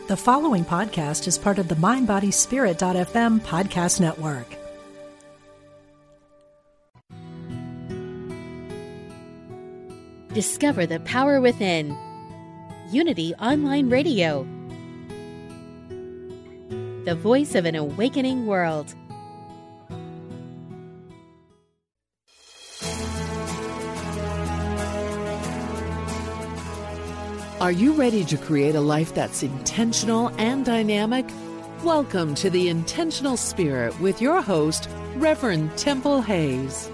The following podcast is part of the MindBodySpirit.fm podcast network. Discover the power within. Unity Online Radio. The voice of an awakening world. Are you ready to create a life that's intentional and dynamic? Welcome to The Intentional Spirit with your host, Reverend Temple Hayes.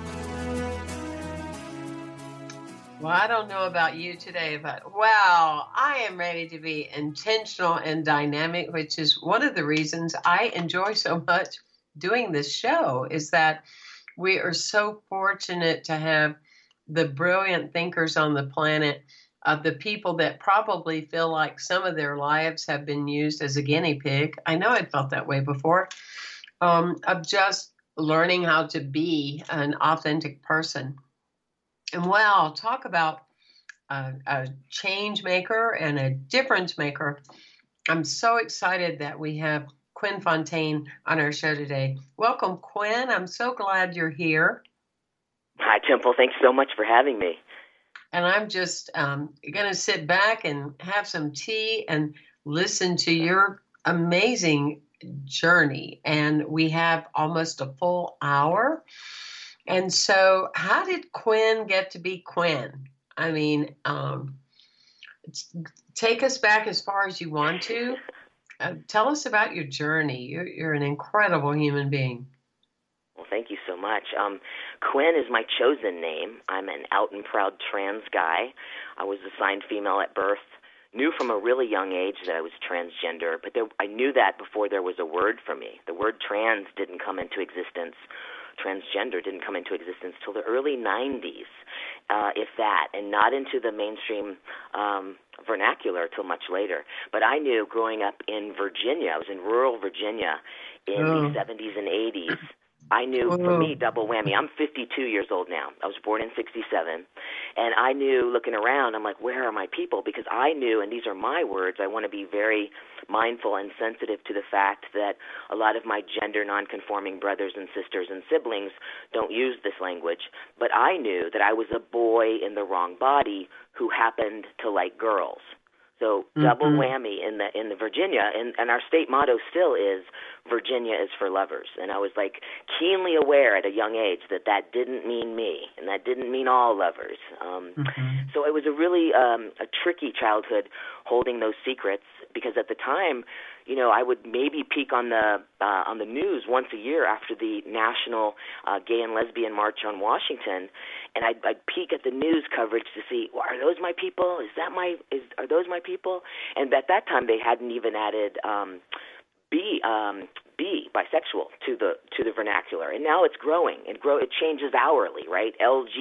Well, I don't know about you today, but wow, I am ready to be intentional and dynamic, which is one of the reasons I enjoy so much doing this show, is that we are so fortunate to have the brilliant thinkers on the planet, of the people that probably feel like some of their lives have been used as a guinea pig. I know I felt that way before, of just learning how to be an authentic person. And wow, talk about a change maker and a difference maker. I'm so excited that we have Quinn Fontaine on our show today. Welcome, Quinn. I'm so glad you're here. Hi, Temple. Thanks so much for having me. And I'm just going to sit back and have some tea and listen to your amazing journey. And we have almost a full hour. And so how did Quinn get to be Quinn? I mean, take us back as far as you want to. Tell us about your journey. You're an incredible human being. Well, thank you so much. Quinn is my chosen name. I'm an out and proud trans guy. I was assigned female at birth. Knew from a really young age that I was transgender, but I knew that before there was a word for me. The word trans didn't come into existence. Transgender didn't come into existence till the early 90s, if that, and not into the mainstream vernacular till much later. But I knew growing up in Virginia, I was in rural Virginia in the 70s and 80s, I knew, for me, double whammy. I'm 52 years old now. I was born in 67. And I knew, looking around, I'm like, where are my people? Because I knew, and these are my words, I want to be very mindful and sensitive to the fact that a lot of my gender nonconforming brothers and sisters and siblings don't use this language. But I knew that I was a boy in the wrong body who happened to like girls. So double whammy in the Virginia, and our state motto still is Virginia is for lovers. And I was like keenly aware at a young age that didn't mean me, and that didn't mean all lovers. So it was a really a tricky childhood holding those secrets, because at the time, you know, I would maybe peek on the news once a year after the National Gay and Lesbian March on Washington, and I'd peek at the news coverage to see, well, are those my people? Are those my people? And at that time, they hadn't even added bisexual to the vernacular, and now it's growing and it changes hourly, right?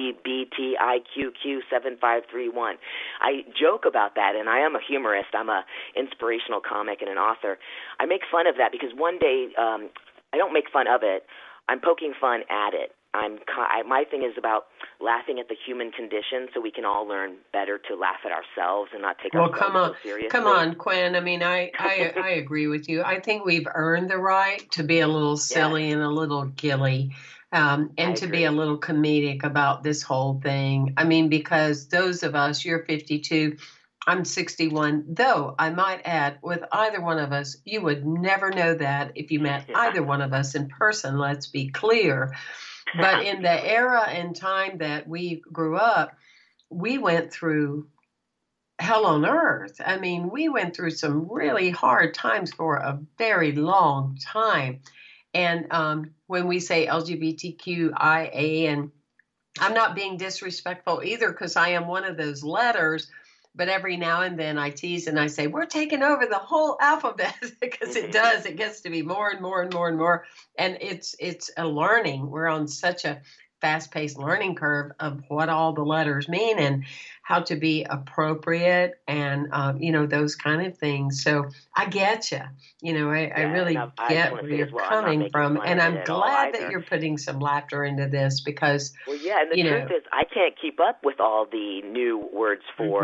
LGBTIQQ7531. I joke about that, and I am a humorist. I'm a inspirational comic and an author. I make fun of that because one day I don't make fun of it. I'm poking fun at it. My thing is about laughing at the human condition, so we can all learn better to laugh at ourselves and not take ourselves so seriously. Come on, Quinn. I mean, I agree with you. I think we've earned the right to be a little silly and a little gilly, and to be a little comedic about this whole thing. I mean, because those of us, you're 52, I'm 61, though I might add, with either one of us, you would never know that if you met either one of us in person, let's be clear. But in the era and time that we grew up, we went through hell on earth. I mean, we went through some really hard times for a very long time. And when we say LGBTQIA, and I'm not being disrespectful either, because I am one of those letters, but every now and then I tease and I say, we're taking over the whole alphabet, because it does. It gets to be more and more and more and more. And it's a learning. We're on such a fast-paced learning curve of what all the letters mean and how to be appropriate and, those kind of things. So I get you. I really get where you're coming from. And I'm glad that you're putting some laughter into this because, Well, yeah, and the truth is I can't keep up with all the new words for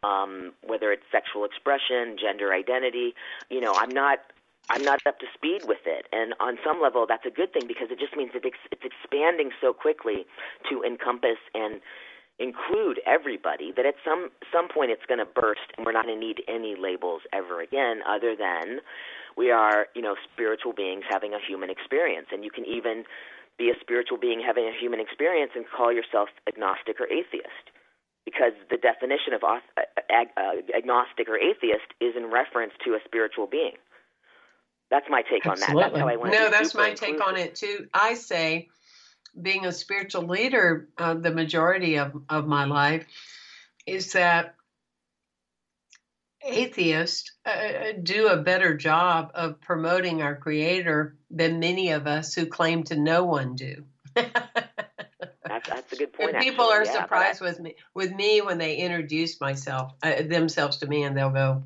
whether it's sexual expression, gender identity. I'm not up to speed with it. And on some level, that's a good thing, because it just means that it's expanding so quickly to encompass and include everybody that at some point it's going to burst, and we're not going to need any labels ever again, other than we are, spiritual beings having a human experience. And you can even be a spiritual being having a human experience and call yourself agnostic or atheist, because the definition of agnostic or atheist is in reference to a spiritual being. That's my take on that. That's how I want to. No, that's my take on it too. I say, being a spiritual leader, the majority of my life, is that atheists do a better job of promoting our Creator than many of us who claim to know one do. That's a good point. And people are surprised with me when they introduce themselves to me, and they'll go,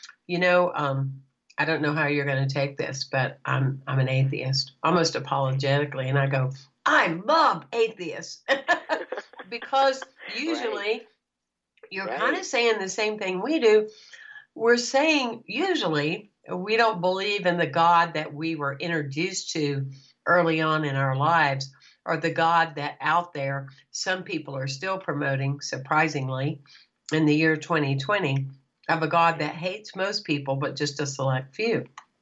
I don't know how you're going to take this, but I'm an atheist, almost apologetically, and I go, I love atheists, because usually you're kind of saying the same thing we do. We're saying usually we don't believe in the God that we were introduced to early on in our lives, or the God that out there some people are still promoting, surprisingly, in the year 2020, of a God that hates most people but just a select few.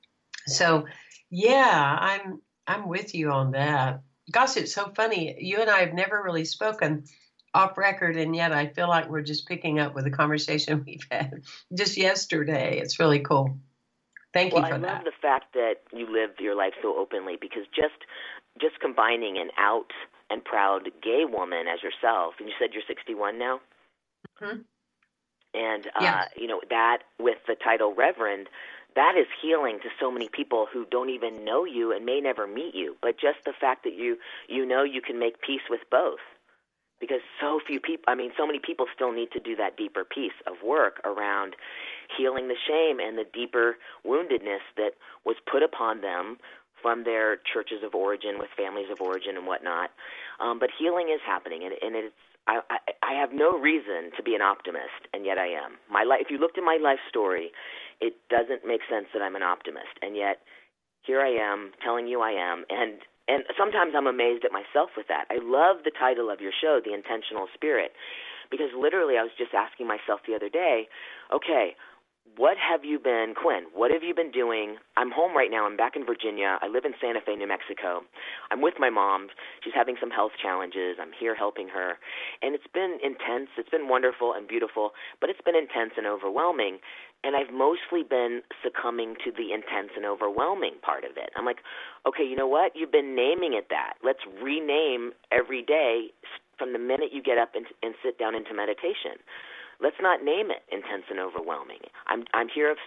So, yeah, I'm with you on that. Gosh, it's so funny. You and I have never really spoken off record, and yet I feel like we're just picking up with a conversation we've had just yesterday. It's really cool. Thank you for that. Well, I love the fact that you live your life so openly, because just combining an out and proud gay woman as yourself, and you said you're 61 now? Mm-hmm. And, yes. That with the title Reverend, that is healing to so many people who don't even know you and may never meet you. But just the fact that you can make peace with both. Because so many people still need to do that deeper piece of work around healing the shame and the deeper woundedness that was put upon them from their churches of origin, with families of origin and whatnot. But healing is happening, and it's, I have no reason to be an optimist, and yet I am. If you looked at my life story, it doesn't make sense that I'm an optimist, and yet here I am telling you I am, and sometimes I'm amazed at myself with that. I love the title of your show, The Intentional Spirit, because literally I was just asking myself the other day, okay, what have you been, Quinn, what have you been doing? I'm home right now. I'm back in Virginia. I live in Santa Fe, New Mexico. I'm with my mom. She's having some health challenges. I'm here helping her. And it's been intense. It's been wonderful and beautiful, but it's been intense and overwhelming. And I've mostly been succumbing to the intense and overwhelming part of it. I'm like, okay, you know what? You've been naming it that. Let's rename every day from the minute you get up and sit down into meditation. Let's not name it intense and overwhelming. I'm here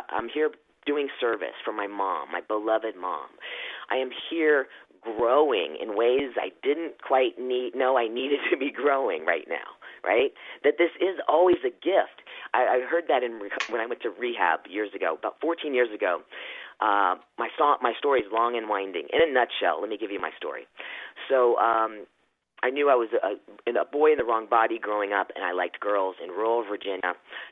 doing service for my mom, my beloved mom. I am here growing in ways I didn't quite know I needed to be growing right now, right? That this is always a gift. I heard that when I went to rehab years ago, about 14 years ago. My story is long and winding. In a nutshell, let me give you my story. So I knew I was a boy in the wrong body growing up, and I liked girls in rural Virginia.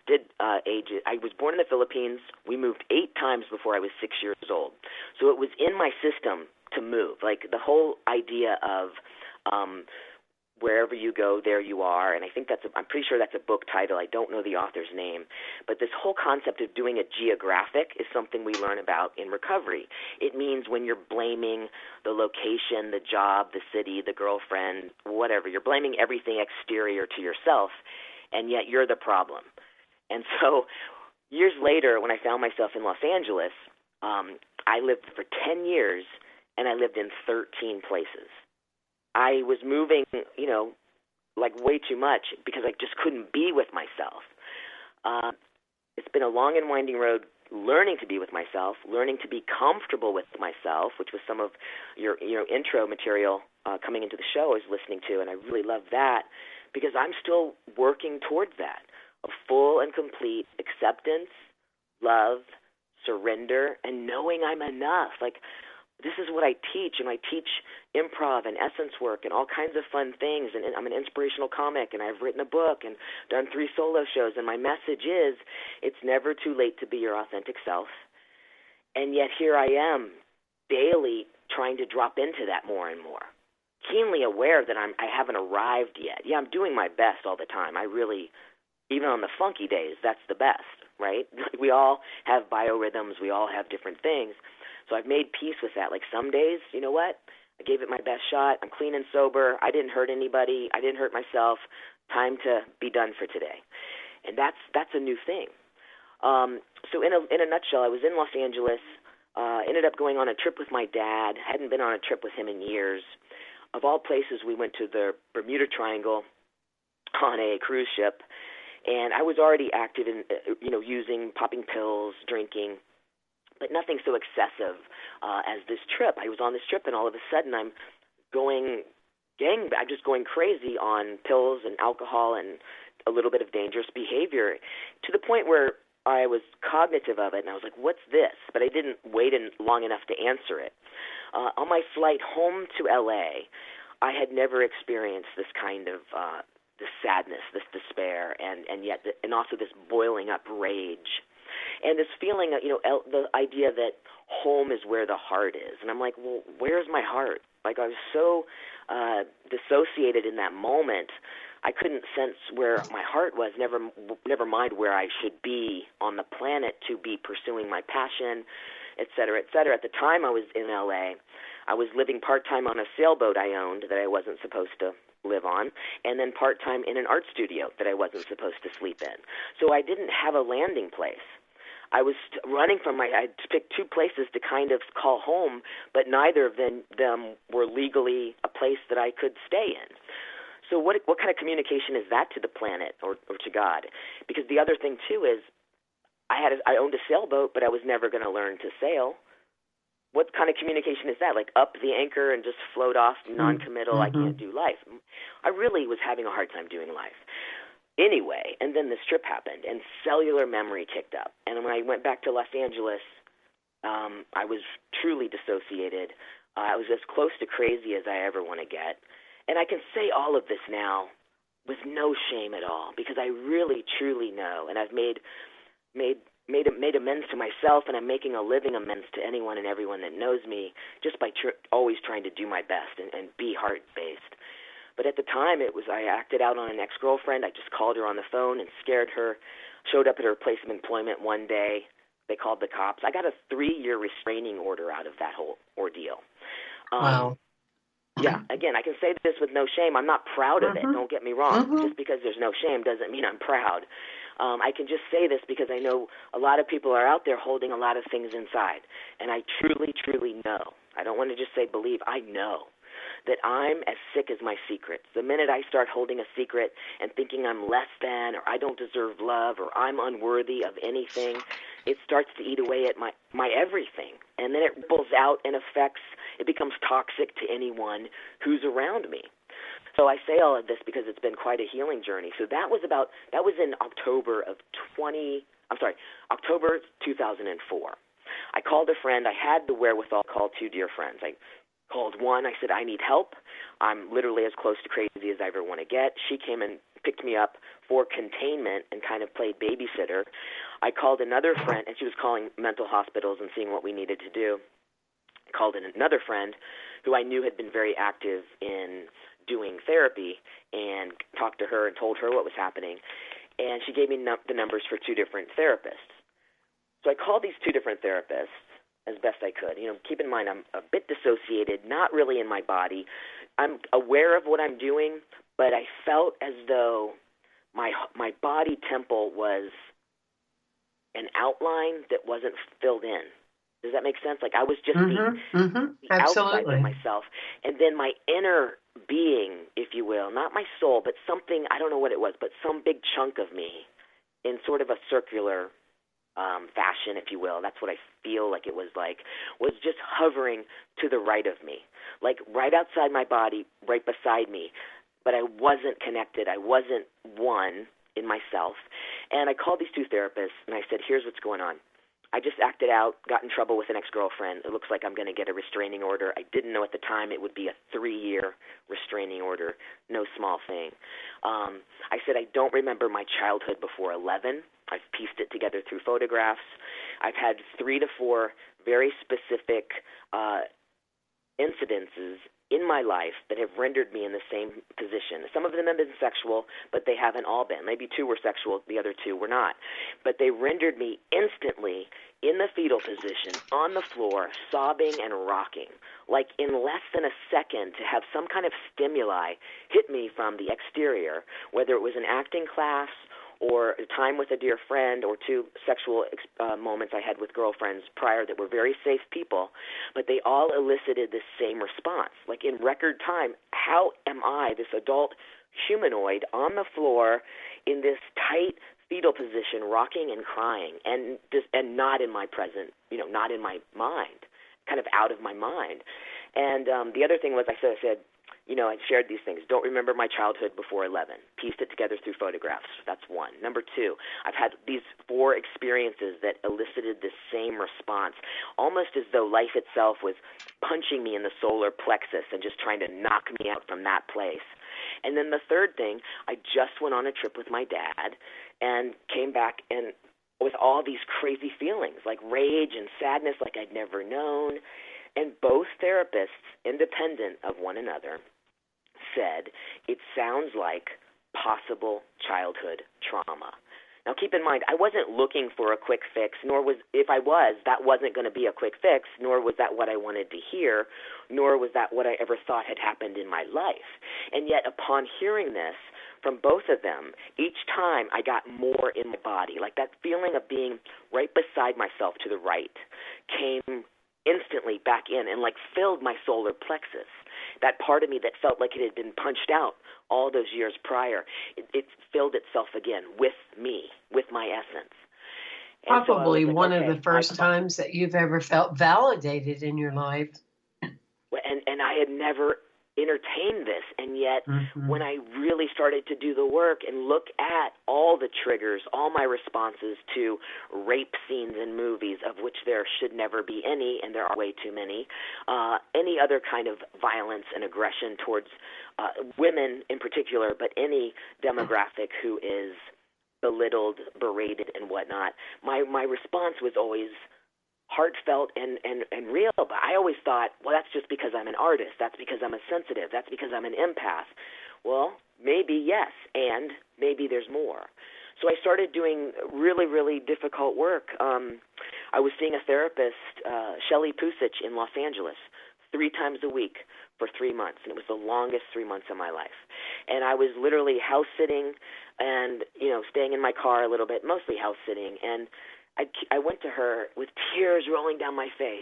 I was born in the Philippines. We moved 8 times before I was 6 years old. So it was in my system to move. Like the whole idea of wherever you go, there you are. And I think I'm pretty sure that's a book title. I don't know the author's name. But this whole concept of doing a geographic is something we learn about in recovery. It means when you're blaming the location, the job, the city, the girlfriend, whatever, you're blaming everything exterior to yourself, and yet you're the problem. And so years later, when I found myself in Los Angeles, I lived for 10 years, and I lived in 13 places. I was moving, like way too much because I just couldn't be with myself. It's been a long and winding road learning to be with myself, learning to be comfortable with myself, which was some of your intro material coming into the show I was listening to, and I really love that because I'm still working towards that, a full and complete acceptance, love, surrender, and knowing I'm enough. Like, this is what I teach, and I teach improv and essence work and all kinds of fun things, and I'm an inspirational comic, and I've written a book and done 3 solo shows, and my message is it's never too late to be your authentic self. And yet here I am daily trying to drop into that more and more, keenly aware that I haven't arrived yet. Yeah, I'm doing my best all the time. I really, even on the funky days, that's the best, right? We all have biorhythms. We all have different things. So I've made peace with that. Like some days, you know what? I gave it my best shot. I'm clean and sober. I didn't hurt anybody. I didn't hurt myself. Time to be done for today. And that's a new thing. So in a nutshell, I was in Los Angeles, ended up going on a trip with my dad. Hadn't been on a trip with him in years. Of all places, we went to the Bermuda Triangle on a cruise ship. And I was already active in, using, popping pills, drinking, but nothing so excessive as this trip. I was on this trip, and all of a sudden I'm just going crazy on pills and alcohol and a little bit of dangerous behavior, to the point where I was cognitive of it, and I was like, what's this? But I didn't wait long enough to answer it. On my flight home to L.A., I had never experienced this kind of this sadness, this despair, and also this boiling up rage. And this feeling, the idea that home is where the heart is. And I'm like, well, where's my heart? Like, I was so dissociated in that moment, I couldn't sense where my heart was, never mind where I should be on the planet to be pursuing my passion, et cetera, et cetera. At the time I was in L.A., I was living part-time on a sailboat I owned that I wasn't supposed to live on, and then part-time in an art studio that I wasn't supposed to sleep in. So I didn't have a landing place. I was running from I picked 2 places to kind of call home, but neither of them were legally a place that I could stay in. So what kind of communication is that to the planet or to God? Because the other thing, too, is I owned a sailboat, but I was never going to learn to sail. What kind of communication is that? Like up the anchor and just float off, non-committal, I can't do life. I really was having a hard time doing life. Anyway, and then this trip happened, and cellular memory kicked up. And when I went back to Los Angeles, I was truly dissociated. I was as close to crazy as I ever want to get. And I can say all of this now with no shame at all, because I really, truly know, and I've made amends to myself, and I'm making a living amends to anyone and everyone that knows me just by always trying to do my best and be heart-based. But at the time, I acted out on an ex-girlfriend. I just called her on the phone and scared her, showed up at her place of employment one day. They called the cops. I got a 3-year restraining order out of that whole ordeal. Wow. Yeah, again, I can say this with no shame. I'm not proud of it. Don't get me wrong. Just because there's no shame doesn't mean I'm proud. I can just say this because I know a lot of people are out there holding a lot of things inside. And I truly, truly know. I don't want to just say believe. I know that I'm as sick as my secrets. The minute I start holding a secret and thinking I'm less than, or I don't deserve love, or I'm unworthy of anything, it starts to eat away at my everything. And then it ripples out and it becomes toxic to anyone who's around me. So I say all of this because it's been quite a healing journey. So that was in October 2004. I called a friend. I had the wherewithal to call 2 dear friends. I called one. I said, I need help. I'm literally as close to crazy as I ever want to get. She came and picked me up for containment and kind of played babysitter. I called another friend, and she was calling mental hospitals and seeing what we needed to do. I called in another friend who I knew had been very active in doing therapy, and talked to her and told her what was happening. And she gave me the numbers for 2 different therapists. So I called these 2 different therapists as best I could. Keep in mind, I'm a bit dissociated, not really in my body. I'm aware of what I'm doing, but I felt as though my body temple was an outline that wasn't filled in. Does that make sense? Like I was just the outside of myself. And then my inner being, if you will, not my soul, but something, I don't know what it was, but some big chunk of me in sort of a circular fashion, if you will. That's what I feel like it was just hovering to the right of me, like right outside my body, right beside me. But I wasn't connected. I wasn't one in myself. And I called these 2 therapists, and I said, here's what's going on. I just acted out, got in trouble with an ex-girlfriend. It looks like I'm going to get a restraining order. I didn't know at the time it would be a 3-year restraining order, no small thing. I said I don't remember my childhood before 11. I've pieced it together through photographs. I've had 3 to 4 very specific incidences in my life that have rendered me in the same position. Some of them have been sexual, but they haven't all been. Maybe 2 were sexual, the other 2 were not. But they rendered me instantly in the fetal position, on the floor, sobbing and rocking. Like in less than a second to have some kind of stimuli hit me from the exterior, whether it was an acting class or a time with a dear friend or 2 sexual moments I had with girlfriends prior that were very safe people, but they all elicited the same response. Like in record time, how am I, this adult humanoid, on the floor in this tight fetal position, rocking and crying, and not in my present, not in my mind, kind of out of my mind. And the other thing was I said, I shared these things. Don't remember my childhood before 11. Pieced it together through photographs. That's 1. Number 2, I've had these 4 experiences that elicited the same response, almost as though life itself was punching me in the solar plexus and just trying to knock me out from that place. And then the third thing, I just went on a trip with my dad and came back and with all these crazy feelings, like rage and sadness like I'd never known. And both therapists, independent of one another, said it sounds like possible childhood trauma. Now, keep in mind, I wasn't looking for a quick fix, if I was, that wasn't going to be a quick fix, nor was that what I wanted to hear, nor was that what I ever thought had happened in my life. And yet, upon hearing this from both of them, each time I got more in my body, like that feeling of being right beside myself to the right came instantly back in and like filled my solar plexus. That part of me that felt like it had been punched out all those years prior, it filled itself again with me, with my essence. And probably one of the first times that you've ever felt validated in your life. And I had never entertained this, and yet when I really started to do the work and look at all the triggers, all my responses to rape scenes in movies, of which there should never be any, and there are way too many, any other kind of violence and aggression towards women in particular, but any demographic who is belittled, berated, and whatnot, my response was always heartfelt and real, but I always thought, well, that's just because I'm an artist. That's because I'm a sensitive. That's because I'm an empath. Well, maybe yes, and maybe there's more. So I started doing really, really difficult work. I was seeing a therapist, Shelley Pusich, in Los Angeles 3 times a week for 3 months, and it was the longest 3 months of my life. And I was literally house sitting and, staying in my car a little bit, mostly house sitting, and I went to her with tears rolling down my face,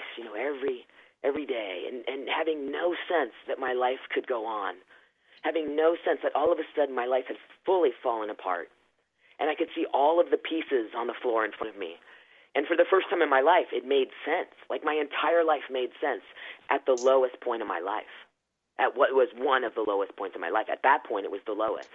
every day, and having no sense that my life could go on, having no sense that all of a sudden my life had fully fallen apart, and I could see all of the pieces on the floor in front of me. And for the first time in my life, it made sense. Like my entire life made sense at the lowest point of my life, at what was one of the lowest points of my life. At that point, it was the lowest.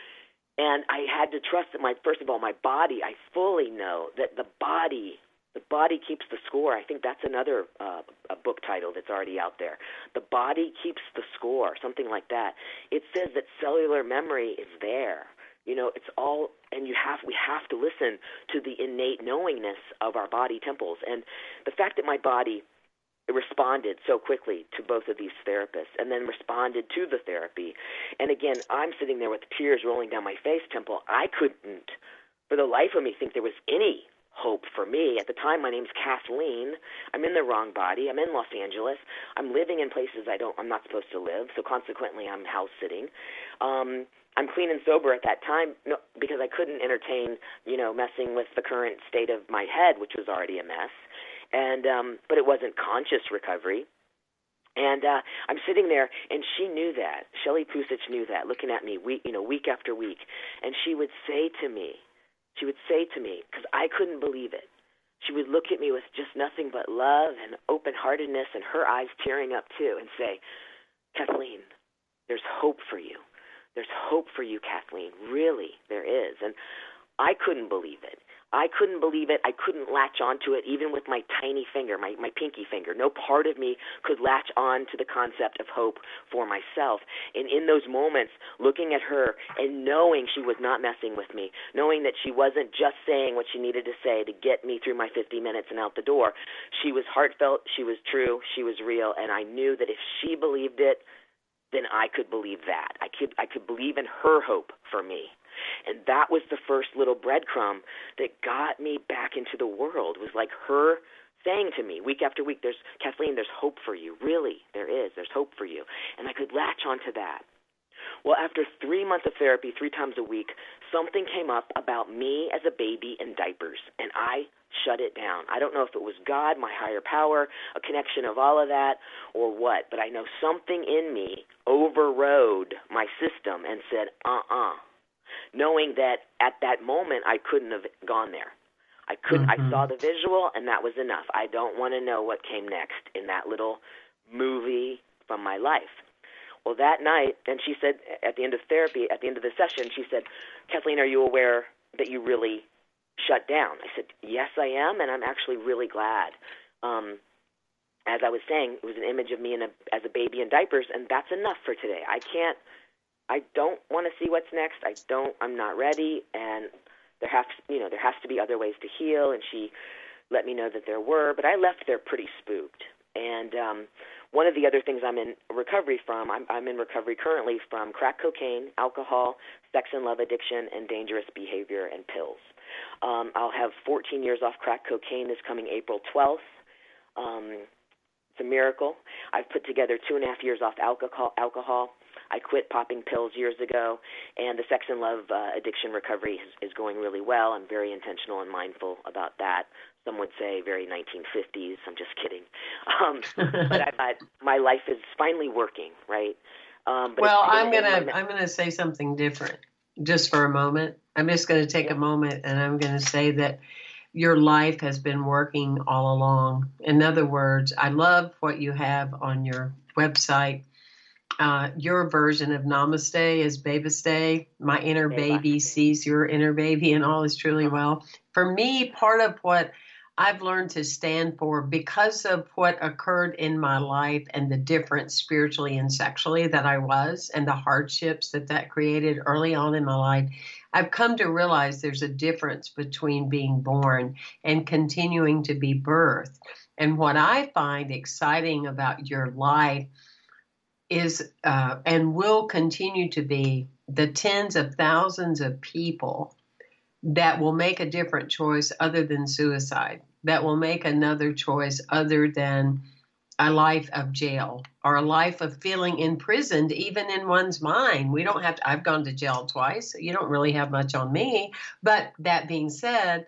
And I had to trust that first of all, my body, I fully know that the body keeps the score. I think that's another a book title that's already out there. The body keeps the score, something like that. It says that cellular memory is there. It's all, and we have to listen to the innate knowingness of our body temples. And the fact that my body responded so quickly to both of these therapists and then responded to the therapy. And again, I'm sitting there with tears rolling down my face, Temple. I couldn't, for the life of me, think there was any hope for me. At the time, my name's Kathleen. I'm in the wrong body. I'm in Los Angeles. I'm living in places I'm not supposed to live, so consequently I'm house sitting. I'm clean and sober at that time because I couldn't entertain, messing with the current state of my head, which was already a mess. And but it wasn't conscious recovery. And I'm sitting there, and she knew that. Shelley Pusich knew that, looking at me week after week. And she would say to me, because I couldn't believe it, she would look at me with just nothing but love and open-heartedness and her eyes tearing up too and say, Kathleen, there's hope for you. There's hope for you, Kathleen. Really, there is. And I couldn't believe it. I couldn't believe it. I couldn't latch onto it, even with my tiny finger, my pinky finger. No part of me could latch on to the concept of hope for myself. And in those moments, looking at her and knowing she was not messing with me, knowing that she wasn't just saying what she needed to say to get me through my 50 minutes and out the door, she was heartfelt, she was true, she was real, and I knew that if she believed it, then I could believe that. I could believe in her hope for me. And that was the first little breadcrumb that got me back into the world, was like her saying to me week after week, Kathleen, there's hope for you. Really, there is. There's hope for you. And I could latch onto that. Well, after 3 months of therapy, 3 times a week, something came up about me as a baby in diapers, and I shut it down. I don't know if it was God, my higher power, a connection of all of that, or what, but I know something in me overrode my system and said, knowing that at that moment I couldn't have gone there. I couldn't. I saw the visual, and that was enough. I don't want to know what came next in that little movie from my life. Well, that night, and she said at the end of therapy, at the end of the session, she said, Kathleen, are you aware that you really shut down? I said, yes, I am, and I'm actually really glad. As I was saying, it was an image of me as a baby in diapers, and that's enough for today. I don't want to see what's next. I'm not ready, and there has to be other ways to heal, and she let me know that there were, but I left there pretty spooked. And one of the other things I'm in recovery from, I'm in recovery currently from crack cocaine, alcohol, sex and love addiction, and dangerous behavior and pills. I'll have 14 years off crack cocaine this coming April 12th. It's a miracle. I've put together 2.5 years off alcohol. I quit popping pills years ago, and the sex and love addiction recovery is going really well. I'm very intentional and mindful about that. Some would say very 1950s. I'm just kidding. But I thought my life is finally working, right? Well, I'm gonna say something different just for a moment. I'm just going to take a moment, and I'm going to say that your life has been working all along. In other words, I love what you have on your website. Your version of Namaste is Babyste. My inner baby sees your inner baby, and all is truly well. For me, part of what I've learned to stand for, because of what occurred in my life and the difference spiritually and sexually that I was, and the hardships that created early on in my life, I've come to realize there's a difference between being born and continuing to be birthed. And what I find exciting about your life is, and will continue to be, the tens of thousands of people that will make a different choice other than suicide, that will make another choice other than a life of jail or a life of feeling imprisoned, even in one's mind. We don't have to, I've gone to jail twice. So you don't really have much on me. But that being said,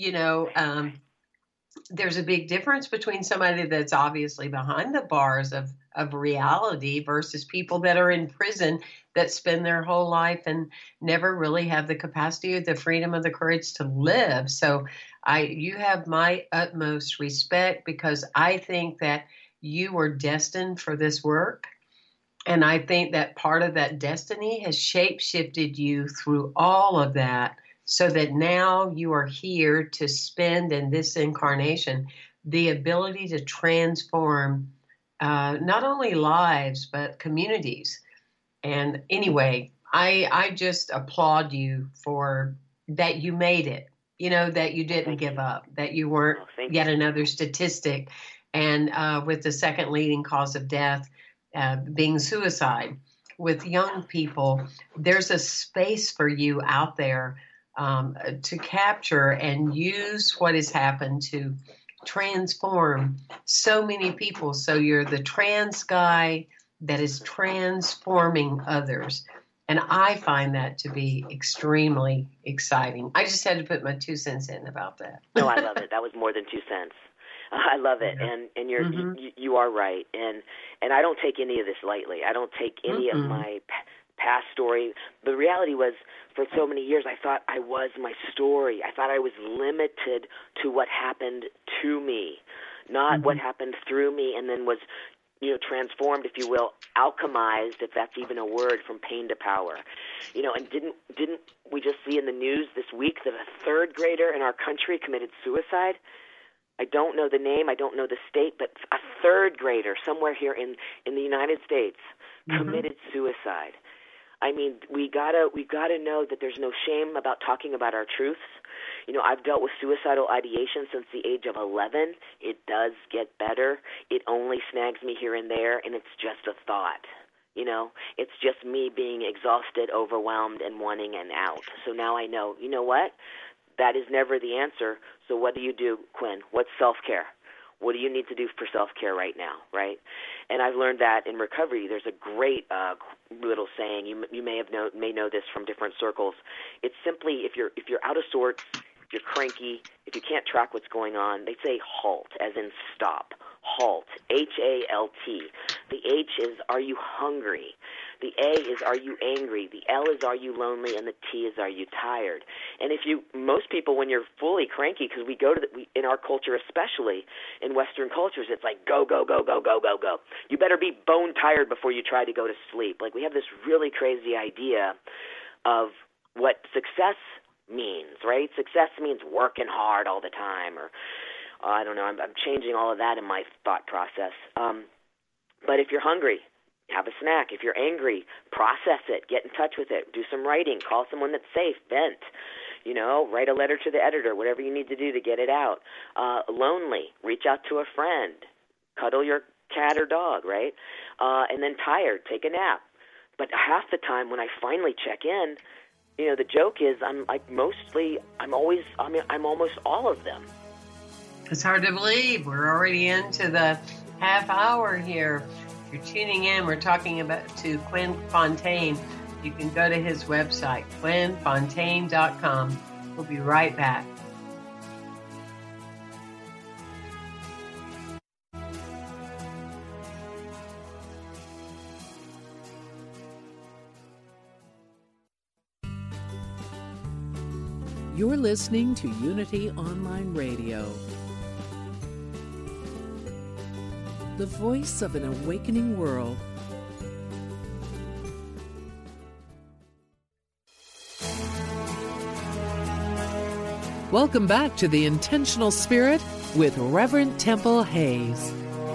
there's a big difference between somebody that's obviously behind the bars of reality versus people that are in prison that spend their whole life and never really have the capacity or the freedom or the courage to live. So you have my utmost respect, because I think that you were destined for this work. And I think that part of that destiny has shape-shifted you through all of that, so that now you are here to spend in this incarnation the ability to transform not only lives, but communities. And anyway, I just applaud you for that. You made it, that you didn't give up, that you weren't yet another statistic. And with the second leading cause of death being suicide, with young people, there's a space for you out there to capture and use what has happened to transform so many people. So you're the trans guy that is transforming others. And I find that to be extremely exciting. I just had to put my 2 cents in about that. No, I love it. That was more than 2 cents. I love it, and you are right, and I don't take any of this lightly. I don't take any of my past story. The reality was, for so many years, I thought I was my story. I thought I was limited to what happened to me, not what happened through me, and then was transformed, if you will, alchemized, if that's even a word, from pain to power. And didn't we just see in the news this week that a third grader in our country committed suicide? I don't know the name, I don't know the state, but a third grader somewhere here in the United States committed suicide. I mean, we gotta know that there's no shame about talking about our truths. I've dealt with suicidal ideation since the age of 11. It does get better. It only snags me here and there, and it's just a thought. It's just me being exhausted, overwhelmed, and wanting an out. So now I know, you know what? That is never the answer. So what do you do, Quinn? What's self-care? What do you need to do for self-care right now, right? And I've learned that in recovery. There's a great little saying. You may know this from different circles. It's simply, if you're out of sorts, if you're cranky, if you can't track what's going on, they say halt, as in stop. Halt, H-A-L-T. The H is, are you hungry? The A is, are you angry? The L is, are you lonely? And the T is, are you tired? And most people, when you're fully cranky, because we go to in our culture, especially in Western cultures, it's like go, go, go, go, go, go, go. You better be bone tired before you try to go to sleep. Like, we have this really crazy idea of what success means, right? Success means working hard all the time, or I don't know. I'm changing all of that in my thought process. But if you're hungry, have a snack. If you're angry, process it. Get in touch with it. Do some writing. Call someone that's safe. Vent. Write a letter to the editor. Whatever you need to do to get it out. Lonely. Reach out to a friend. Cuddle your cat or dog, right? And then tired. Take a nap. But half the time when I finally check in, the joke is I'm almost all of them. It's hard to believe. We're already into the half hour here. If you're tuning in, we're talking to Quinn Fontaine. You can go to his website, quinnfontaine.com. We'll be right back. You're listening to Unity Online Radio, the voice of an awakening world. Welcome back to The Intentional Spirit with Reverend Temple Hayes.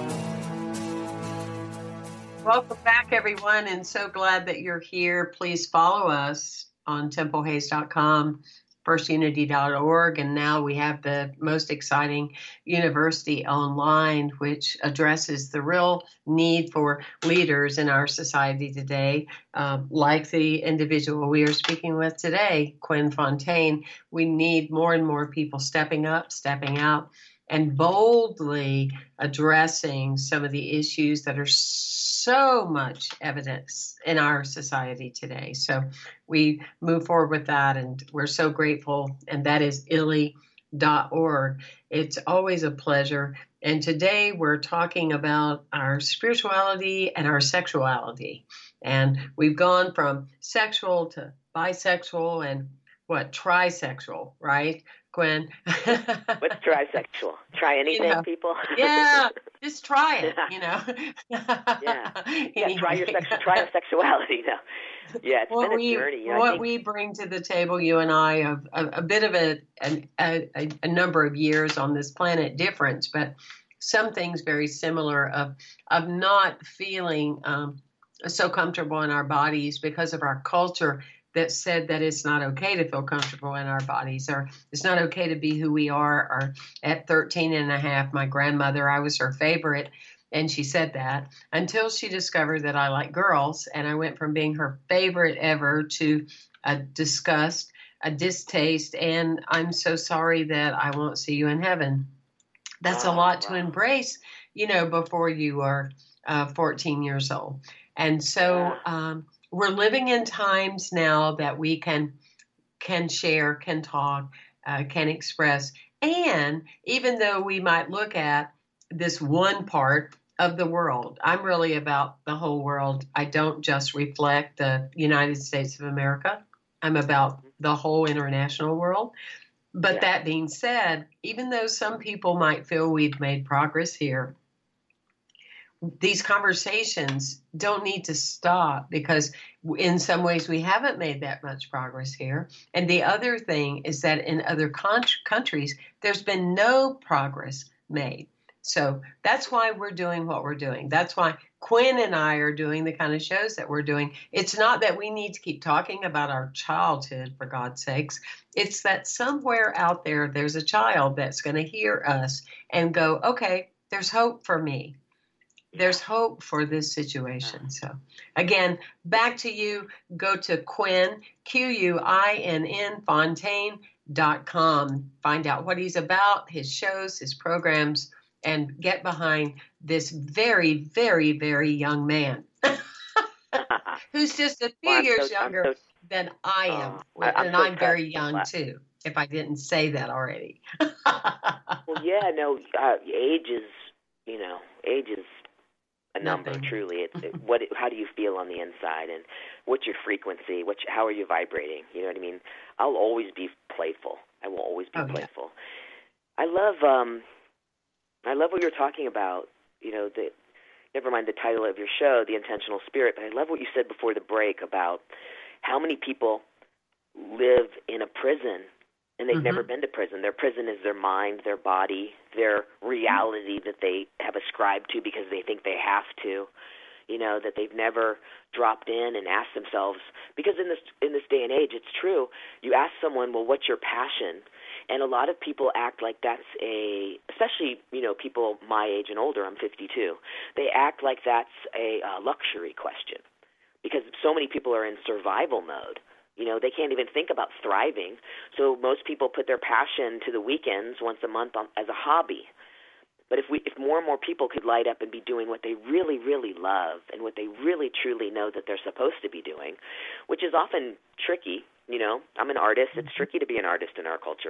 Welcome back, everyone, and so glad that you're here. Please follow us on templehayes.com. firstunity.org, and now we have the most exciting University Online, which addresses the real need for leaders in our society today, like the individual we are speaking with today, Quinn Fontaine. We need more and more people stepping up, stepping out, and boldly addressing some of the issues that are so much evidence in our society today. So we move forward with that, and we're so grateful, and that is ILLI.org. It's always a pleasure. And today we're talking about our spirituality and our sexuality. And we've gone from sexual to bisexual and trisexual, right, Gwen? What's trisexual? Try anything, people? Yeah, just try it, Yeah. Anyway. Try your sexuality now. Yeah, it's been a journey. What we bring to the table, you and I, have a bit of a number of years on this planet difference, but some things very similar of not feeling so comfortable in our bodies because of our culture that said that it's not okay to feel comfortable in our bodies, or it's not okay to be who we are. Or at 13 and a half, my grandmother, I was her favorite, and she said that until she discovered that I like girls, and I went from being her favorite ever to a disgust, a distaste, and I'm so sorry that I won't see you in heaven. That's a lot to embrace, before you are 14 years old. And so we're living in times now that we can share, can talk, can express. And even though we might look at this one part of the world, I'm really about the whole world. I don't just reflect the United States of America. I'm about the whole international world. But that being said, even though some people might feel we've made progress here, these conversations don't need to stop, because in some ways we haven't made that much progress here. And the other thing is that in other countries, there's been no progress made. So that's why we're doing what we're doing. That's why Quinn and I are doing the kind of shows that we're doing. It's not that we need to keep talking about our childhood, for God's sakes. It's that somewhere out there, there's a child that's going to hear us and go, okay, there's hope for me. There's hope for this situation. So again, back to you. Go to Quinn, Quinn, Fontaine.com. Find out what he's about, his shows, his programs, and get behind this very, very, very young man who's just a few years younger than I am. And I'm very young too, if I didn't say that already. Well, yeah, no, age is a number. Nothing. Truly. How do you feel on the inside, and what's your frequency? How are you vibrating? You know what I mean? I'll always be playful. I will always be playful. Yeah. I love what you're talking about. Never mind the title of your show, The Intentional Spirit, but I love what you said before the break about how many people live in a prison and they've never been to prison. Their prison is their mind, their body, their reality that they have ascribed to because they think they have to. That they've never dropped in and asked themselves, because in this day and age, it's true. You ask someone, well, what's your passion? And a lot of people act like that's especially, people my age and older, I'm 52, they act like that's a luxury question, because so many people are in survival mode. They can't even think about thriving. So most people put their passion to the weekends once a month as a hobby. But if more and more people could light up and be doing what they really, really love and what they really, truly know that they're supposed to be doing, which is often tricky, I'm an artist. It's tricky to be an artist in our culture.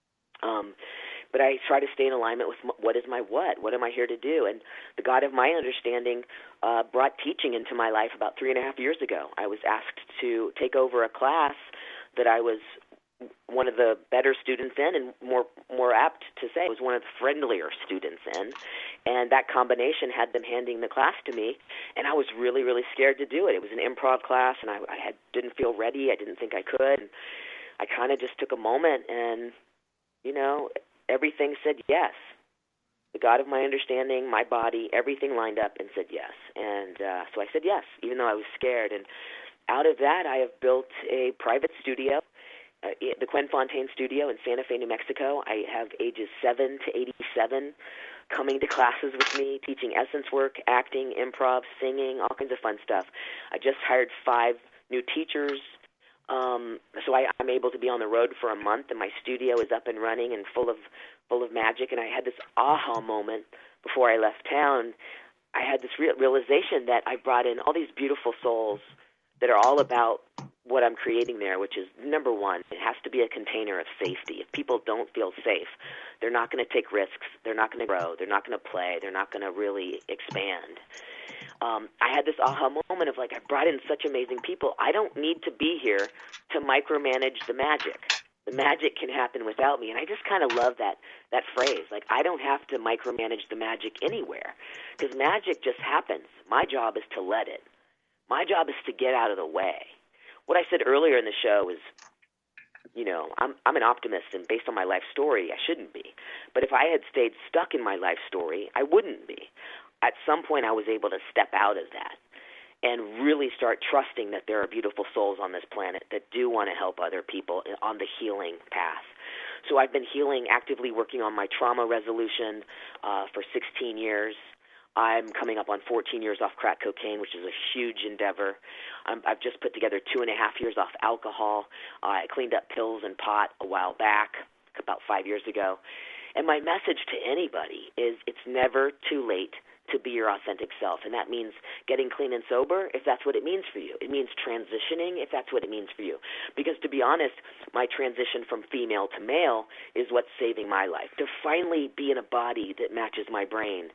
But I try to stay in alignment with what is my what? What am I here to do? And the God of my understanding brought teaching into my life about 3.5 years ago. I was asked to take over a class that I was one of the better students in, and more apt to say, I was one of the friendlier students in. And that combination had them handing the class to me, and I was really, really scared to do it. It was an improv class, and I didn't feel ready. I didn't think I could. And I kind of just took a moment, and everything said yes. The God of my understanding, my body, everything lined up and said yes. And so I said yes, even though I was scared. And out of that, I have built a private studio, the Quinn Fontaine Studio in Santa Fe, New Mexico. I have ages 7 to 87 coming to classes with me, teaching essence work, acting, improv, singing, all kinds of fun stuff. I just hired 5 new teachers. So I'm able to be on the road for a month, and my studio is up and running and full of magic. And I had this aha moment before I left town. I had this realization that I brought in all these beautiful souls that are all about what I'm creating there, which is, number one, it has to be a container of safety. If people don't feel safe, they're not going to take risks. They're not going to grow. They're not going to play. They're not going to really expand. I had this aha moment of I brought in such amazing people. I don't need to be here to micromanage the magic. The magic can happen without me. And I just kind of love that phrase. I don't have to micromanage the magic anywhere, because magic just happens. My job is to let it. My job is to get out of the way. What I said earlier in the show is, I'm an optimist, and based on my life story, I shouldn't be. But if I had stayed stuck in my life story, I wouldn't be. At some point, I was able to step out of that and really start trusting that there are beautiful souls on this planet that do want to help other people on the healing path. So I've been healing, actively working on my trauma resolution for 16 years. I'm coming up on 14 years off crack cocaine, which is a huge endeavor. I've just put together 2.5 years off alcohol. I cleaned up pills and pot a while back, about 5 years ago. And my message to anybody is it's never too late to be your authentic self. And that means getting clean and sober, if that's what it means for you. It means transitioning, if that's what it means for you. Because to be honest, my transition from female to male is what's saving my life. To finally be in a body that matches my brain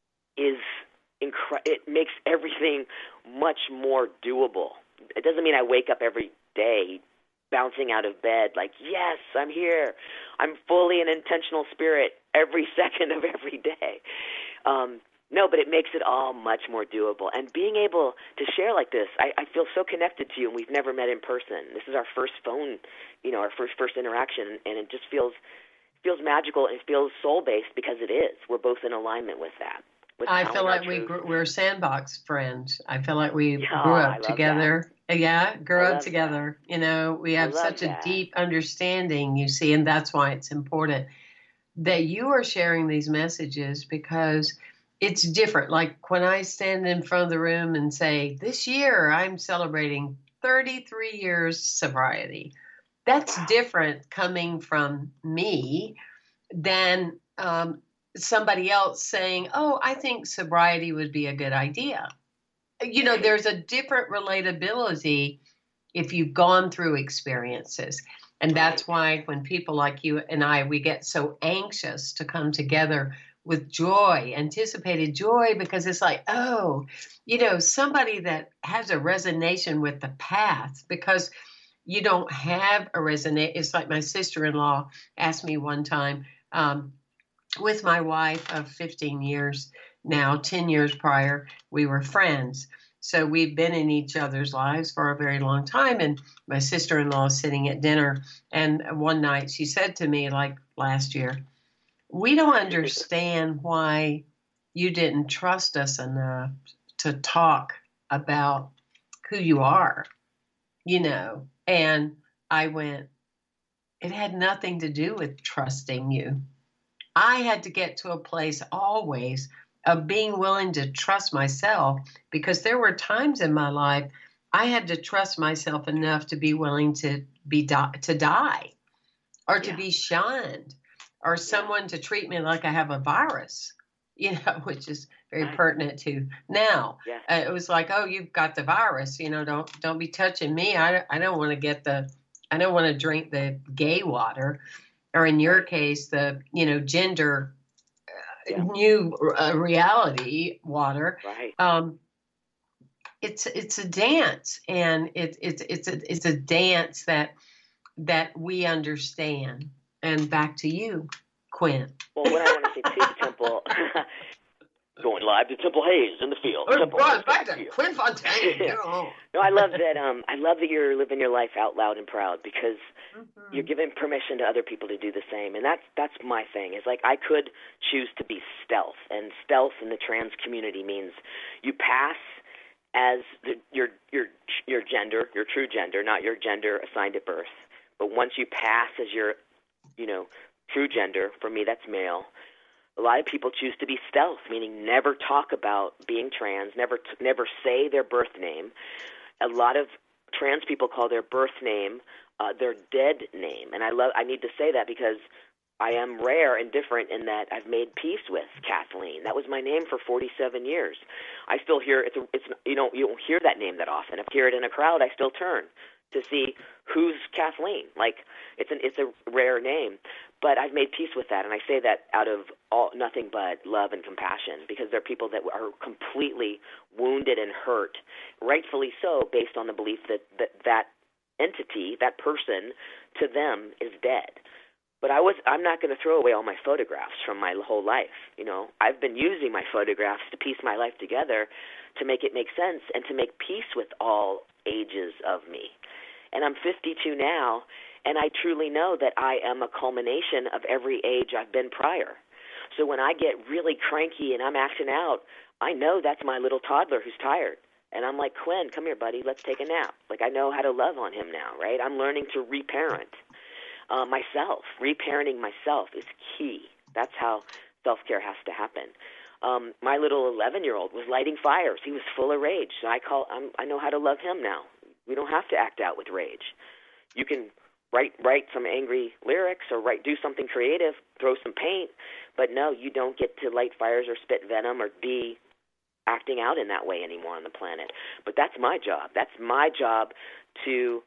it makes everything much more doable. It doesn't mean I wake up every day bouncing out of bed yes, I'm here. I'm fully an intentional spirit every second of every day. No, but it makes it all much more doable. And being able to share like this, I feel so connected to you, and we've never met in person. This is our first phone, our first interaction, and it just feels magical and it feels soul-based because it is. We're both in alignment with that. I feel like we're sandbox friends. I feel like we grew up together. That. Yeah, grew up together. That. We have such a deep understanding, you see, and that's why it's important that you are sharing these messages, because it's different. Like when I stand in front of the room and say, this year I'm celebrating 33 years sobriety. That's different coming from me than somebody else saying, oh, I think sobriety would be a good idea. There's a different relatability if you've gone through experiences. And that's why when people like you and I, we get so anxious to come together with joy, anticipated joy, because it's like, oh, somebody that has a resonation with the path, because you don't have a resonate. It's like my sister-in-law asked me one time, with my wife of 15 years now, 10 years prior, we were friends. So we've been in each other's lives for a very long time. And my sister-in-law is sitting at dinner. And one night she said to me, like last year, we don't understand why you didn't trust us enough to talk about who you are, And I went, it had nothing to do with trusting you. I had to get to a place always of being willing to trust myself, because there were times in my life I had to trust myself enough to be willing to die or to be shunned, or someone to treat me like I have a virus, which is very pertinent to now. Yeah. It was like, oh, you've got the virus, don't be touching me. I don't want to I don't want to drink the gay water, or in your case, the, gender new reality water. Right. It's a dance, and it's a dance that we understand. And back to you, Quinn. Well, what I want to say too, Temple, going live to Temple Hayes in the field. Back to Quinn Fontaine. No, I love that. I love that you're living your life out loud and proud, because you're giving permission to other people to do the same. And that's my thing. It's like I could choose to be stealth, and stealth in the trans community means you pass as your gender, your true gender, not your gender assigned at birth. But once you pass as your true gender, for me that's male. A lot of people choose to be stealth, meaning never talk about being trans, never say their birth name. A lot of trans people call their birth name their dead name, and I need to say that because I am rare and different in that I've made peace with Kathleen. That was my name for 47 years. I still hear you don't hear that name that often. If I hear it in a crowd, I still turn to see who's Kathleen. Like it's a rare name. But I've made peace with that, and I say that out of nothing but love and compassion, because there are people that are completely wounded and hurt, rightfully so, based on the belief that entity, that person, to them is dead. But I'm not going to throw away all my photographs from my whole life. I've been using my photographs to piece my life together to make it make sense and to make peace with all ages of me. And I'm 52 now, and I truly know that I am a culmination of every age I've been prior. So when I get really cranky and I'm acting out, I know that's my little toddler who's tired. And I'm like, Quinn, come here, buddy, let's take a nap. Like, I know how to love on him now, right? I'm learning to reparent myself. Reparenting myself is key. That's how self-care has to happen. My little 11-year-old was lighting fires. He was full of rage. So I know how to love him now. We don't have to act out with rage. You can write some angry lyrics or do something creative, throw some paint, but no, you don't get to light fires or spit venom or be acting out in that way anymore on the planet. But that's my job. That's my job to,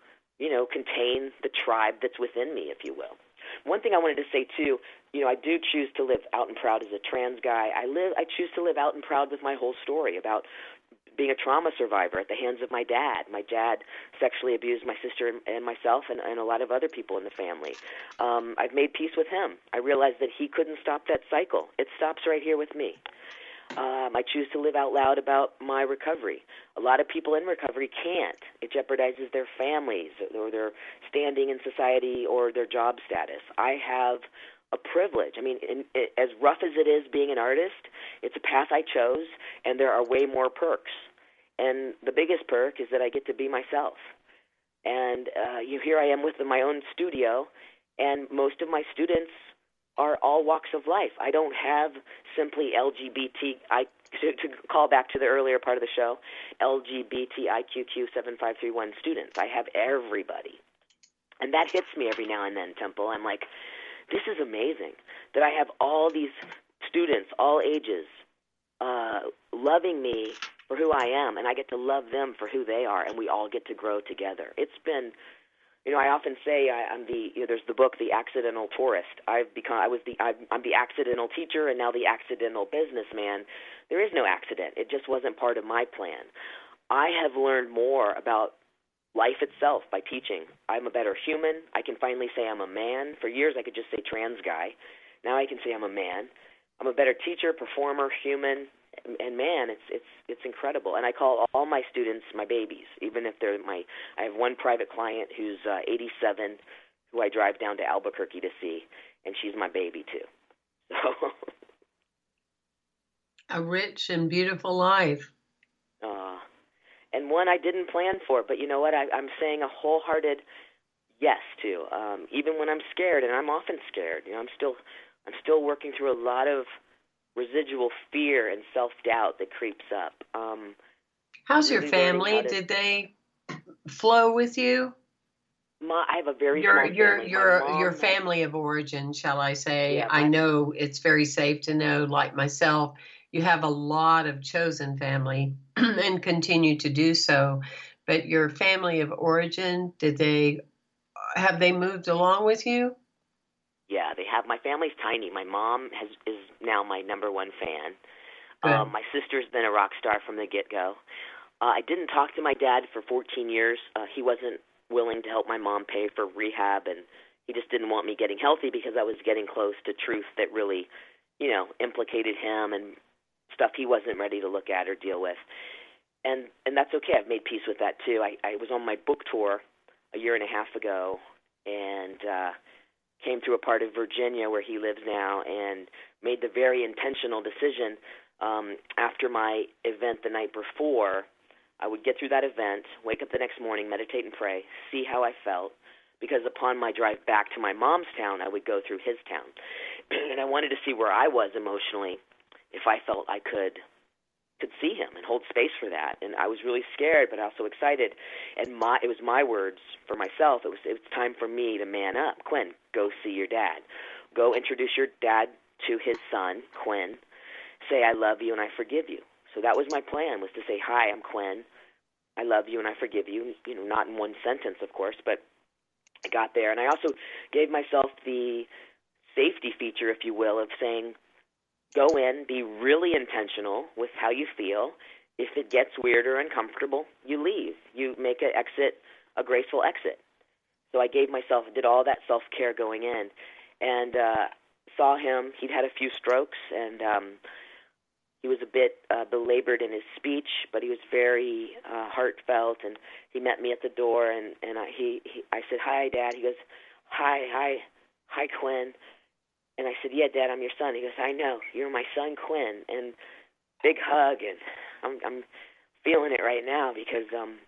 contain the tribe that's within me, if you will. One thing I wanted to say too, I do choose to live out and proud as a trans guy. I choose to live out and proud with my whole story about being a trauma survivor at the hands of my dad. My dad sexually abused my sister and myself and a lot of other people in the family. I've made peace with him. I realized that he couldn't stop that cycle. It stops right here with me. I choose to live out loud about my recovery. A lot of people in recovery can't. It jeopardizes their families or their standing in society or their job status. I have a privilege. I mean, as rough as it is being an artist, it's a path I chose, and there are way more perks. And the biggest perk is that I get to be myself. And here I am with my own studio, and most of my students are all walks of life. I don't have simply to call back to the earlier part of the show, LGBTIQQ7531 students. I have everybody. And that hits me every now and then, Temple. I'm like, this is amazing that I have all these students, all ages, loving me for who I am, and I get to love them for who they are, and we all get to grow together. It's been, I often say there's the book, The Accidental Tourist. I'm the accidental teacher and now the accidental businessman. There is no accident. It just wasn't part of my plan. I have learned more about life itself by teaching. I'm a better human. I can finally say I'm a man. For years I could just say trans guy. Now I can say I'm a man. I'm a better teacher, performer, human, and man, it's incredible. And I call all my students my babies, even if they're I have one private client who's 87, who I drive down to Albuquerque to see, and she's my baby too. So a rich and beautiful life. And one I didn't plan for, but you know what? I'm saying a wholehearted yes to, even when I'm scared, and I'm often scared. I'm still working through a lot of residual fear and self-doubt that creeps up. How's your family? Did they flow with you? I have a very small family. Your family of origin, shall I say? Yeah, I know it's very safe to know, like myself, you have a lot of chosen family and continue to do so. But your family of origin, have they moved along with you? Yeah, they have. My family's tiny. My mom is now my number one fan. My sister's been a rock star from the get-go. I didn't talk to my dad for 14 years. He wasn't willing to help my mom pay for rehab, and he just didn't want me getting healthy because I was getting close to truth that really, implicated him and stuff he wasn't ready to look at or deal with. And that's okay. I've made peace with that, too. I was on my book tour a year and a half ago, and came through a part of Virginia where he lives now and made the very intentional decision after my event the night before. I would get through that event, wake up the next morning, meditate and pray, see how I felt, because upon my drive back to my mom's town, I would go through his town. And I wanted to see where I was emotionally, if I felt I could see him and hold space for that. And I was really scared, but also excited. And it was my words for myself. It was time for me to man up. Quinn, go see your dad. Go introduce your dad to his son, Quinn. Say, I love you and I forgive you. So that was my plan, was to say, hi, I'm Quinn. I love you and I forgive you. Not in one sentence, of course, but I got there. And I also gave myself the safety feature, if you will, of saying, go in, be really intentional with how you feel. If it gets weird or uncomfortable, you leave. You make an exit, a graceful exit. So I did all that self-care going in, and saw him. He'd had a few strokes, and he was a bit belabored in his speech, but he was very heartfelt, and he met me at the door, and I said, hi, Dad. He goes, hi, Quinn. And I said, yeah, Dad, I'm your son. He goes, I know, you're my son, Quinn. And big hug, and I'm feeling it right now because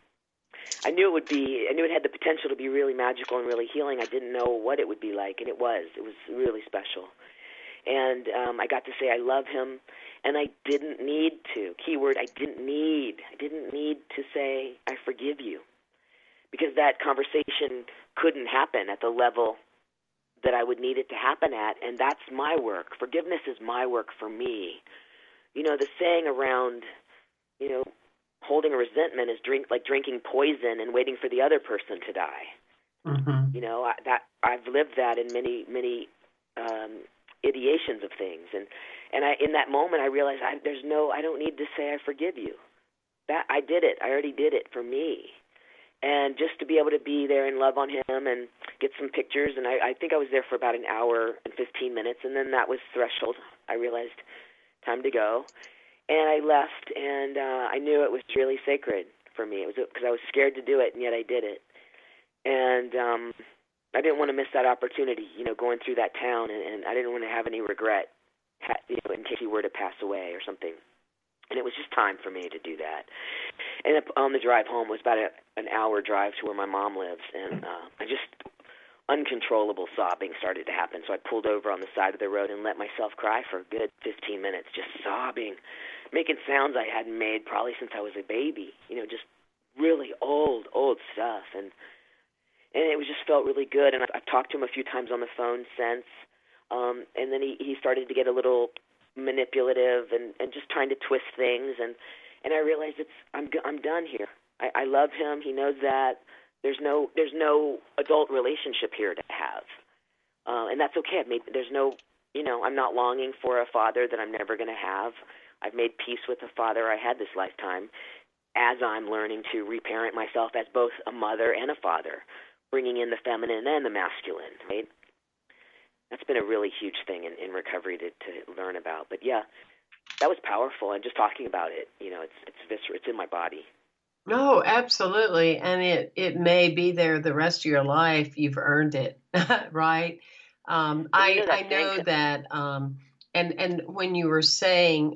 I knew it had the potential to be really magical and really healing. I didn't know what it would be like, and it was really special. And I got to say I love him, and I didn't need to. Keyword, I didn't need to say I forgive you, because that conversation couldn't happen at the level that I would need it to happen at, and that's my work. Forgiveness is my work for me. The saying around, holding a resentment is like drinking poison and waiting for the other person to die. Mm-hmm. I've lived that in many ideations of things, and in that moment I realized I don't need to say I forgive you. That I did it. I already did it for me. And just to be able to be there and love on him and get some pictures, and I think I was there for about an hour and 15 minutes, and then that was threshold. I realized time to go. And I left, and I knew it was really sacred for me. It was because I was scared to do it, and yet I did it. And I didn't want to miss that opportunity, going through that town, and I didn't want to have any regret, in case he were to pass away or something. And it was just time for me to do that. And on the drive home, it was about an hour drive to where my mom lives, and uncontrollable sobbing started to happen. So I pulled over on the side of the road and let myself cry for a good 15 minutes, just sobbing, making sounds I hadn't made probably since I was a baby, just really old stuff. And it was just felt really good. And I've talked to him a few times on the phone since. And then he started to get a little manipulative and just trying to twist things. And I realized I'm done here. I love him. He knows that. There's no adult relationship here to have. And that's okay. I'm not longing for a father that I'm never going to have. I've made peace with the father I had this lifetime as I'm learning to reparent myself as both a mother and a father, bringing in the feminine and the masculine, right? That's been a really huge thing in recovery to learn about. But yeah, that was powerful. And just talking about it, it's visceral. It's in my body. No, absolutely. And it may be there the rest of your life. You've earned it, right? I know that. And when you were saying,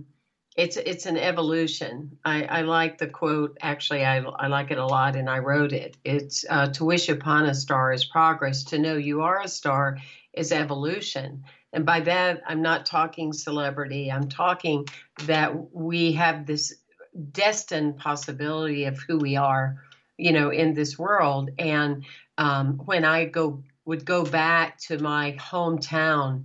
it's an evolution. I like the quote. Actually, I like it a lot, and I wrote it. It's to wish upon a star is progress. To know you are a star is evolution. And by that, I'm not talking celebrity. I'm talking that we have this destined possibility of who we are, in this world. And when I would go back to my hometown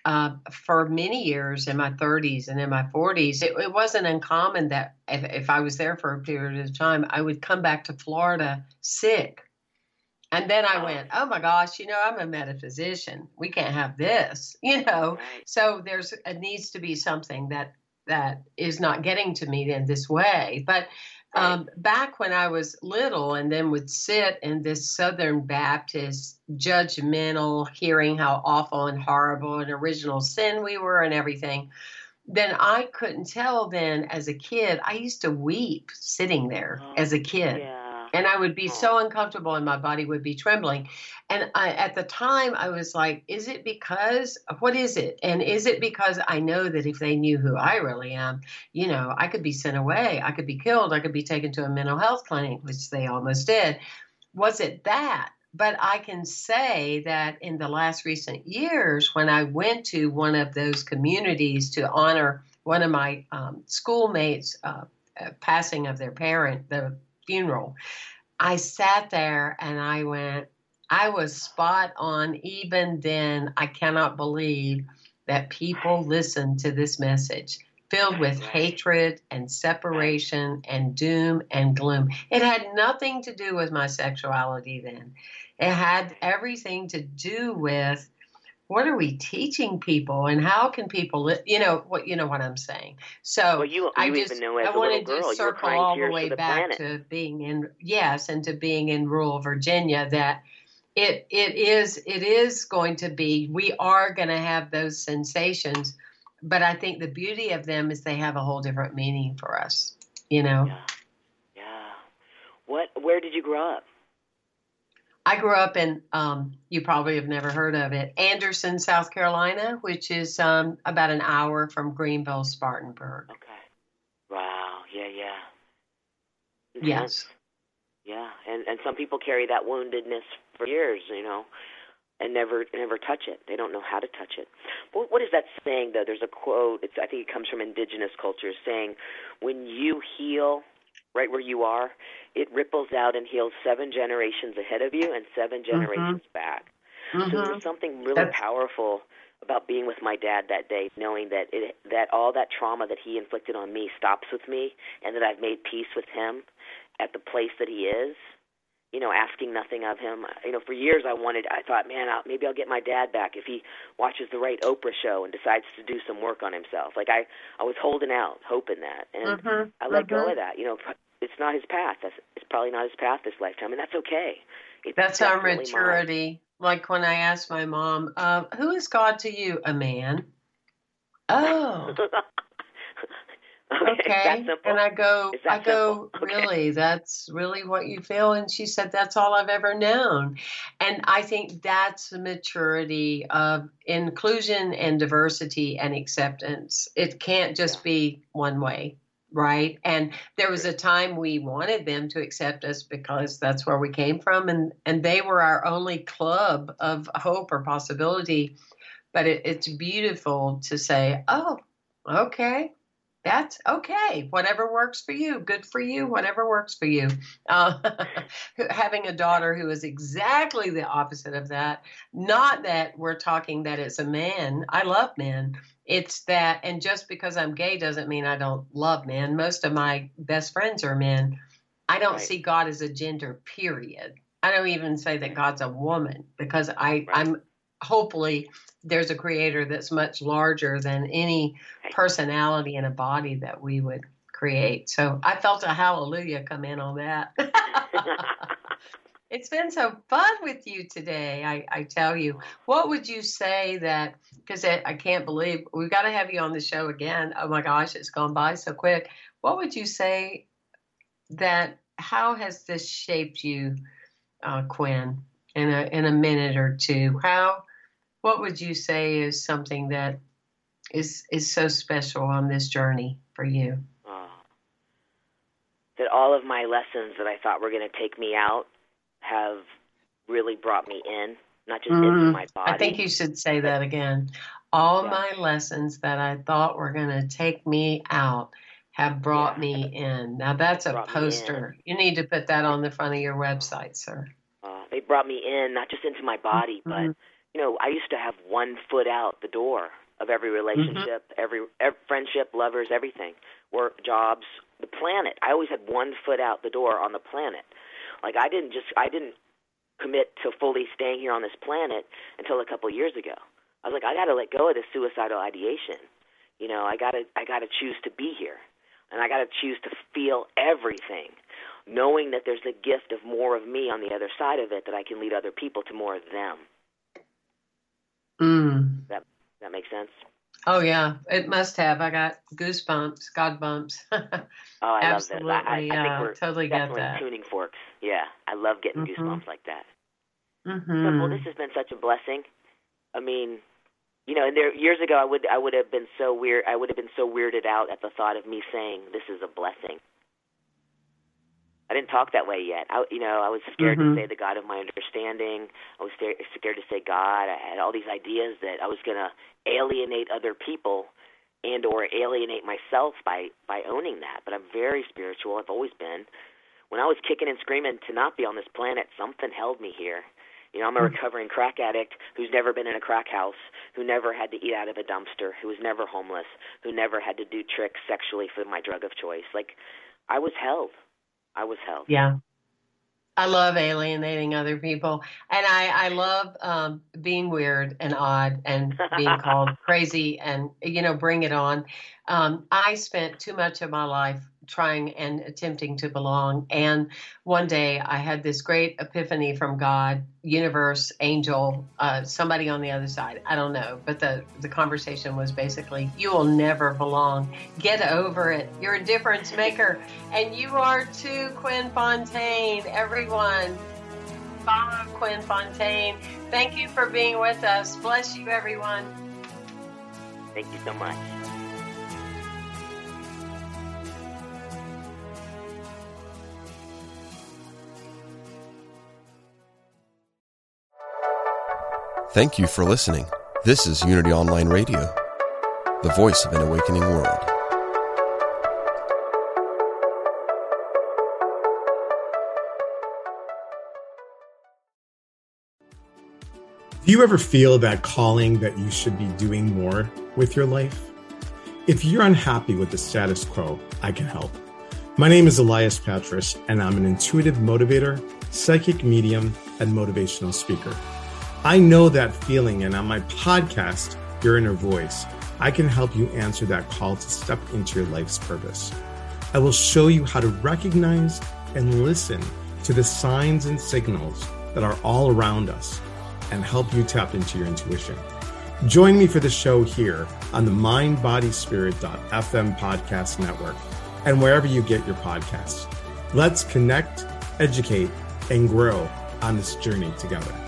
for many years in my 30s and in my 40s, it wasn't uncommon that if I was there for a period of time, I would come back to Florida sick. And then I went, oh my gosh, I'm a metaphysician. We can't have this, So it needs to be something that is not getting to me in this way. But back when I was little and then would sit in this Southern Baptist judgmental, hearing how awful and horrible and original sin we were and everything, then I couldn't tell then as a kid. I used to weep sitting there as a kid. Yeah. And I would be so uncomfortable and my body would be trembling. And at the time I was like, what is it? And is it because I know that if they knew who I really am, I could be sent away. I could be killed. I could be taken to a mental health clinic, which they almost did. Was it that? But I can say that in the last recent years, when I went to one of those communities to honor one of my schoolmates' passing of their parent, the funeral, I sat there and I was spot on. Even then, I cannot believe that people listen to this message filled with hatred and separation and doom and gloom. It had nothing to do with my sexuality then. It had everything to do with what are we teaching people and how can people what I'm saying. So I wanted to circle all the way back to being in rural Virginia, that it is going to be, we are going to have those sensations, but I think the beauty of them is they have a whole different meaning for us, Yeah. Where did you grow up? I grew up in, you probably have never heard of it, Anderson, South Carolina, which is about an hour from Greenville, Spartanburg. Okay. Wow. Yeah. Intense. Yes. Yeah. And some people carry that woundedness for years, and never touch it. They don't know how to touch it. What is that saying, though? There's a quote, I think it comes from indigenous cultures, saying, when you heal right where you are, it ripples out and heals 7 generations ahead of you and 7 generations back. So there's something really powerful about being with my dad that day, knowing that that all that trauma that he inflicted on me stops with me, and that I've made peace with him at the place that he is, asking nothing of him. For years I thought, man, maybe I'll get my dad back if he watches the right Oprah show and decides to do some work on himself. Like I was holding out, hoping that, and I let go of that. It's not his path. It's probably not his path this lifetime, and that's okay. That's our maturity. Like when I asked my mom, who is God to you? A man. Oh. Okay. And I go, Okay. really, that's really what you feel? And she said, that's all I've ever known. And I think that's the maturity of inclusion and diversity and acceptance. It can't just be one way, right? And there was a time we wanted them to accept us because that's where we came from. And they were our only club of hope or possibility. But it's beautiful to say, oh, okay. That's okay. Whatever works for you, good for you, whatever works for you. Having a daughter who is exactly the opposite of that, not that we're talking that it's a man. I love men. It's that, and just because I'm gay doesn't mean I don't love men. Most of my best friends are men. I don't see God as a gender, period. I don't even say that God's a woman because I'm hopefully there's a creator that's much larger than any personality in a body that we would create. So I felt a hallelujah come in on that. It's been so fun with you today. I tell you, what would you say that, because I can't believe we've got to have you on the show again. Oh my gosh, it's gone by so quick. What would you say that, how has this shaped you, Quinn, in a minute or two? What would you say is something that is so special on this journey for you? That all of my lessons that I thought were going to take me out have really brought me in, not just into my body. I think you should say that again. All my lessons that I thought were going to take me out have brought me in. Now that's a poster. You need to put that on the front of your website, sir. They brought me in, not just into my body, but I used to have one foot out the door of every relationship, every friendship, lovers, everything, work, jobs, the planet. I always had one foot out the door on the planet. Like I didn't commit to fully staying here on this planet until a couple of years ago. I was like, I got to let go of this suicidal ideation. I got to choose to be here, and I got to choose to feel everything, knowing that there's a gift of more of me on the other side of it, that I can lead other people to more of them. That makes sense? Oh, yeah. It must have. I got goosebumps, God bumps. I Absolutely. love that. I think we're totally get definitely that. tuning forks. Yeah, I love getting goosebumps like that. Mm-hmm. Well, this has been such a blessing. I mean, and there years ago I would have been so weird. I would have been so weirded out at the thought of me saying this is a blessing. I didn't talk that way yet. I was scared to say the God of my understanding. I was scared to say God. I had all these ideas that I was going to alienate other people and or alienate myself by owning that. But I'm very spiritual. I've always been. When I was kicking and screaming to not be on this planet, something held me here. I'm a recovering crack addict who's never been in a crack house, who never had to eat out of a dumpster, who was never homeless, who never had to do tricks sexually for my drug of choice. Like, I was held. Yeah. I love alienating other people. And I love being weird and odd and being called crazy and, bring it on. I spent too much of my life trying and attempting to belong. And one day I had this great epiphany from God, universe, angel, somebody on the other side. I don't know. But the conversation was basically, you will never belong. Get over it. You're a difference maker. And you are too, Quinn Fontaine. Everyone, follow Quinn Fontaine. Thank you for being with us. Bless you, everyone. Thank you so much. Thank you for listening. This is Unity Online Radio, the voice of an awakening world. Do you ever feel that calling that you should be doing more with your life? If you're unhappy with the status quo, I can help. My name is Elias Patras, and I'm an intuitive motivator, psychic medium, and motivational speaker. I know that feeling, and on my podcast, Your Inner Voice, I can help you answer that call to step into your life's purpose. I will show you how to recognize and listen to the signs and signals that are all around us and help you tap into your intuition. Join me for the show here on the mindbodyspirit.fm podcast network and wherever you get your podcasts. Let's connect, educate, and grow on this journey together.